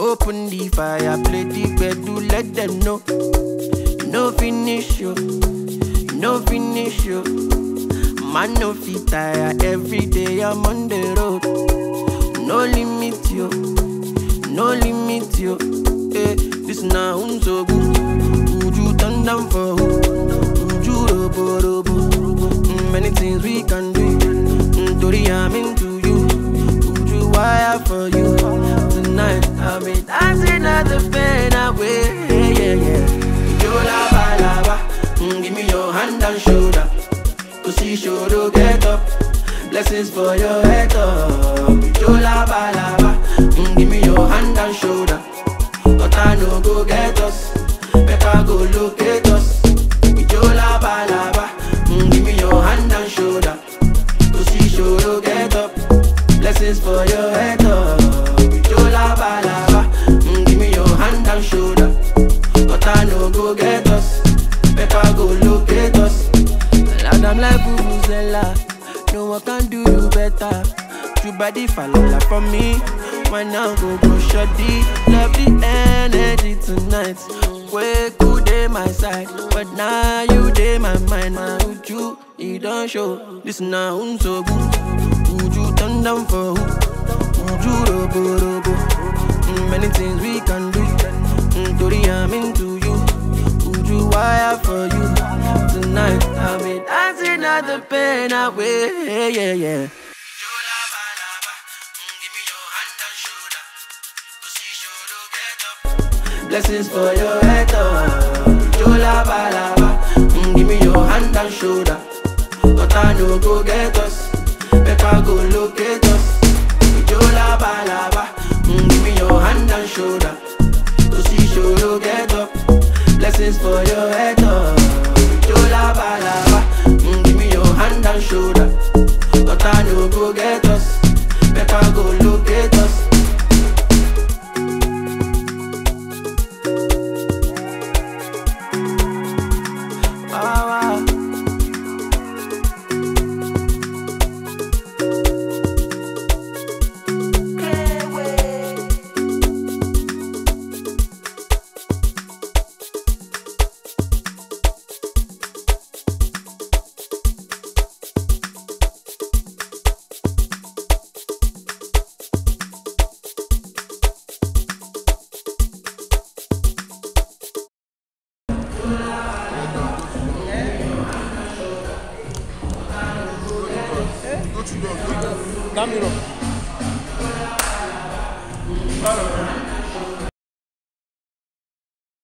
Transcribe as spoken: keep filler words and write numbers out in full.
Open the fire, play the bed, do let them know. You know finish you, you know finish you. Man no fit tire, every day I'm on the road. No limit you, no limit you. Hey, this now so good. Would you turn down for who? Would you robo robo? Mm, many things we can do. Mm, Tori, I'm into you. Would you wire for you? Tonight I'll be dancing at the pain away. Yeah, yeah, yeah. You lava lava. Mm, give me your hand and shoulder. Cause you should get up. Blessings for your head up. You lava lava. Mm, give me your hand and shoulder. But I no go get us. Better go locate us. You lava lava. Mm, give me your hand and shoulder. Cause you should get up. Blessings for your head up. You lava lava. Mm, give me your hand and shoulder. But I no go get us. Better go locate us. And I'm like Vuvuzela. No one can do you better. True body fall from me. Why now go go shoddy? Love the energy tonight. Way cool day my side, but now you day my mind. Man, would you? You don't show. Listen now, I'm so good. Would you turn down for who? Would you robo robo? Mm, many things we can do. Mm, Tori, I'm into you. Would you wire for you? Tonight I'll be dancing at the pain away. Yeah, yeah, yeah. Blessings for your head up. You lava lava. Mm, give me your hand and shoulder. But I no go get us. Better go locate us. You lava lava. Mm, give me your hand and shoulder. Cause you should get up. Blessings for your head up. You lava lava. Mm, give me your hand and shoulder. But I no go get us. Better go locate us. Camilo.